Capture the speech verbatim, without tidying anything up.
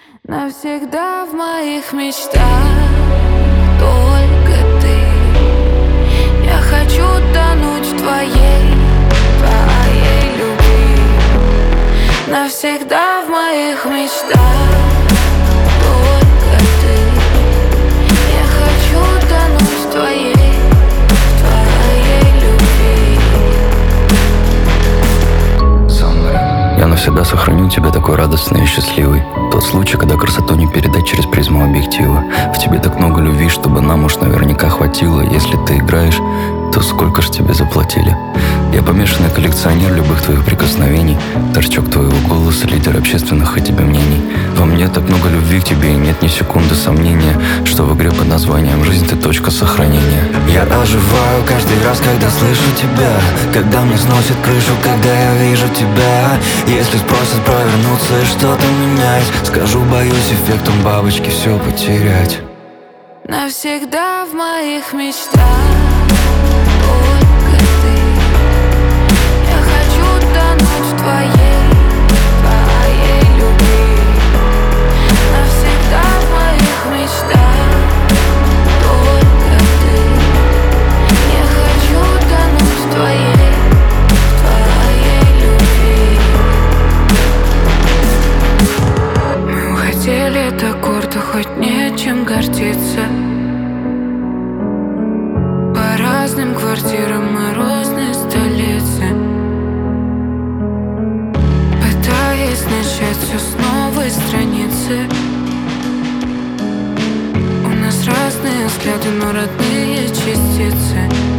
Навсегда в моих мечтах только ты. Я хочу тонуть в твоей, твоей любви. Навсегда в моих мечтах только ты. Я хочу тонуть в твоей, твоей любви. Со мной я навсегда сохраню тебя такой радостный и счастливый. Тот случай, когда красоту не передать через призму объектива. В тебе так много любви, чтобы нам уж наверняка хватило. Если ты играешь, то сколько ж тебе заплатили? Я помешанный коллекционер любых твоих прикосновений, торчок твоего голоса, лидер общественных о тебе мнений. Во мне так много любви к тебе, и нет ни секунды сомнения, что в игре под названием «Жизнь» ты точка сохранения. Я оживаю каждый раз, когда слышу тебя, когда мне сносит крышу, когда я вижу тебя. Если спросят провернуться и что-то менять, скажу, боюсь эффектом бабочки все потерять. Навсегда в моих мечтах только ты. Я хочу тонуть в твоей, твоей любви. Навсегда в моих мечтах только ты. Я хочу тонуть в твоей, твоей любви. Мы хотели так гордо, хоть нечем гордиться. По разным квартирам и разной столице, пытаясь начать все с новой страницы. У нас разные взгляды, но родные частицы.